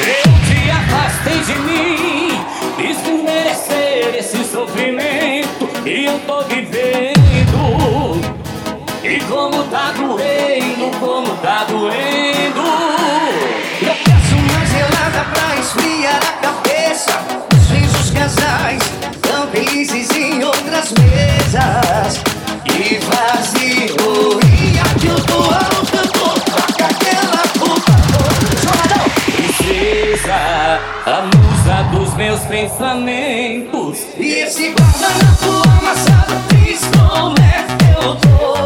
Eu te afastei de mim, fiz por merecer esse sofrimento e eu tô vivendo. E como tá doendo, como tá doendo. Eu peço uma gelada pra esfriar a cabeça. Às vezes os casais tão felizes em outras mesas e vazio. E aqui eu tô alto, toca aquela puta. Princesa, a musa dos meus pensamentos. E esse guardanapo amassado diz como é que eu tô.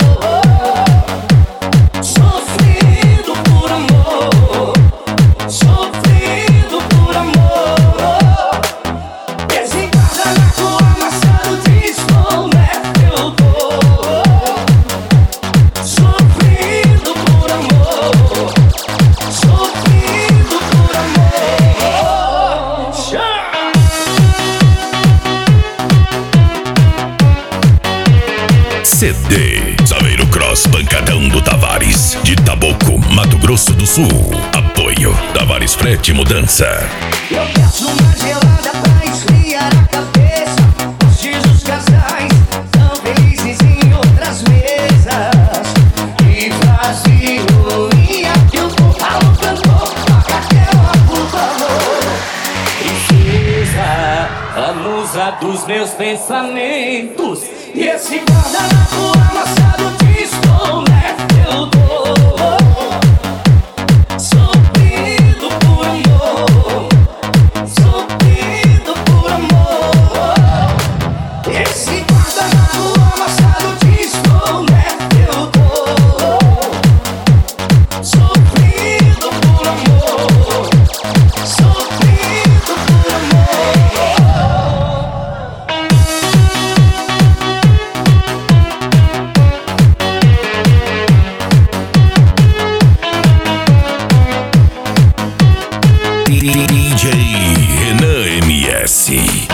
Sofrendo por amor, sofrendo por amor. Esse guardanapo amassado diz como é que eu tô. Sofrendo por amor, sofrendo por amor. CD Zaveiro Cross Pancadão do Tavares, de Taboco, Mato Grosso do Sul. Apoio Tavares Frete Mudança. Eu peço uma gelada pra esfriar a cabeça. Diz os casais tão felizes em outras mesas e vazio. E aqui eu tô ao cantor, toca aquela por favor. Princesa, a musa dos meus pensamentos. E esse guardanapo amassado diz como é que eu tô. Sofrendo por amor, sofrendo por amor. Esse guardanapo amassado diz como é que eu tô. Sofrendo por amor, sofrendo por amor. DJ Renan MS.